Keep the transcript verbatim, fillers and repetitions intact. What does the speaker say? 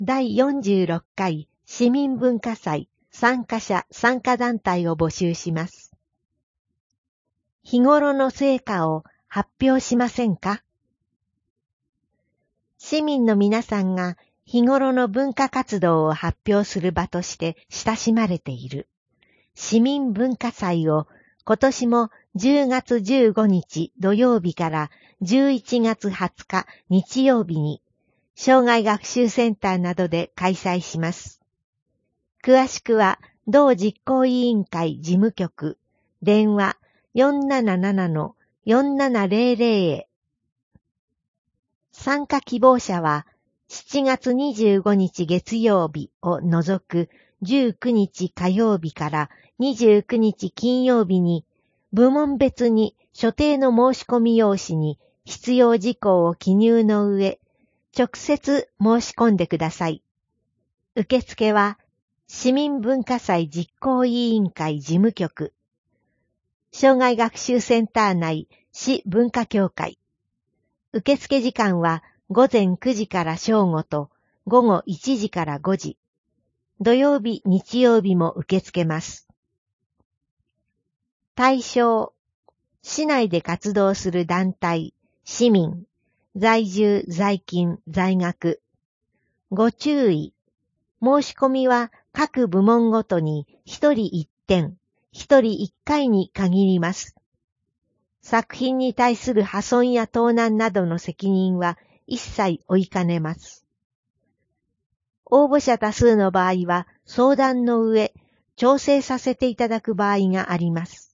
だいよんじゅうろっかい市民文化祭参加者参加団体を募集します。日頃の成果を発表しませんか？市民の皆さんが日頃の文化活動を発表する場として親しまれている市民文化祭を今年もじゅうがつじゅうごにち土曜日からじゅういちがつはつか日曜日に障害学習センターなどで開催します。詳しくは同実行委員会事務局電話 よんななななのよんななぜろぜろ へ。参加希望者はしちがつにじゅうごにち月曜日を除くじゅうくにち火曜日からにじゅうくにち金曜日に部門別に所定の申し込み用紙に必要事項を記入の上、直接申し込んでください。受付は市民文化祭実行委員会事務局、障害学習センター内市文化協会。受付時間はごぜんくじから正午とごごいちじからごじ。土曜日、日曜日も受け付けます。対象、市内で活動する団体、市民、在住、在勤、在学。ご注意。申し込みは各部門ごとにひとりいってん、ひとりいっかいに限ります。作品に対する破損や盗難などの責任は一切負いかねます。応募者多数の場合は相談の上、調整させていただく場合があります。